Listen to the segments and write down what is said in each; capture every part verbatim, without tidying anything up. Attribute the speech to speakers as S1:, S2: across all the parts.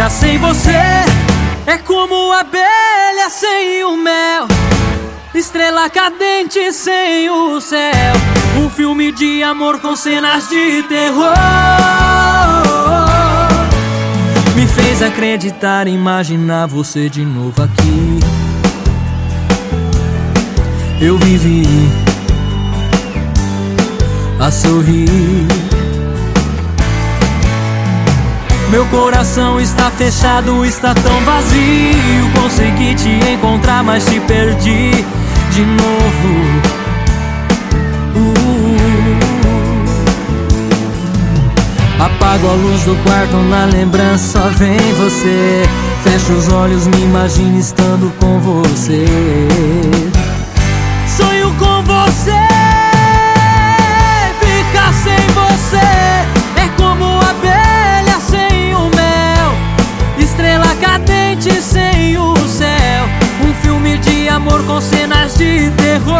S1: Ficar sem você é como abelha sem o mel, estrela cadente sem o céu. Um filme de amor com cenas de terror me fez acreditar, imaginar você de novo aqui. Eu vivi a sorrir. Meu coração está fechado, está tão vazio. Consegui te encontrar, mas te perdi de novo. uh. Apago a luz do quarto, na lembrança só vem você. Fecho os olhos, me imagino estando com você. Sonho com você. Ficar sem você é como abelha sem o mel, estrela cadente sem o céu. Um filme de amor com cenas de terror.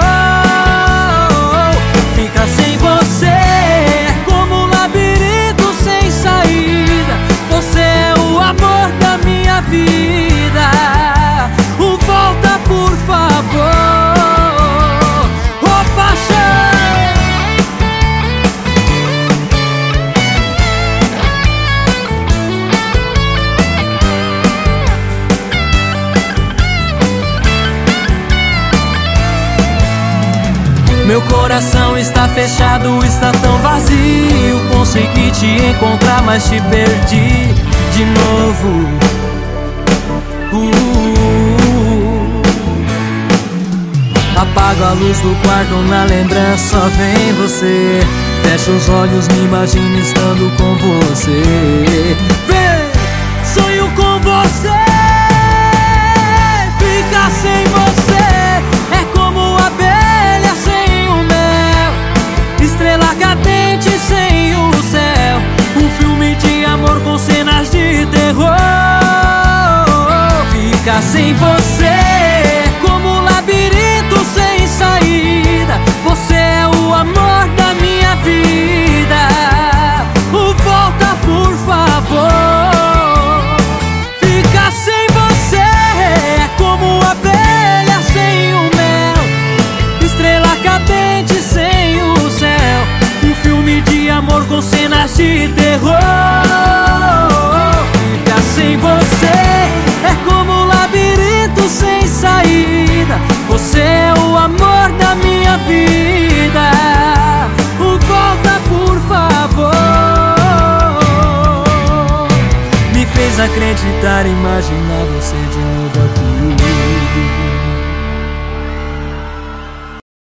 S1: Ficar sem você é como um labirinto sem saída. Você é o amor da minha vida. O volta, por favor. Oh, paixão. Meu coração está fechado, está tão vazio. Consegui te encontrar, mas te perdi de novo. uh. Apago a luz do quarto, na lembrança só vem você. Fecho os olhos, me imagino estando com você. Vem, sonho com você. Ficar sem você é como abelha sem o mel, estrela cadente sem o céu. Um filme de amor com cenas de terror. Ficar sem você é como um labirinto sem saída. Você é o amor da minha vida. O volta, por favor. Ficar sem você é como abelha sem o mel, estrela cadente sem o céu. Um filme de amor com cenas de terror. Ficar sem você é como um labirinto sem saída. Você é o amor da minha vida. O volta, por favor. Me fez acreditar, imaginar você de novo aqui.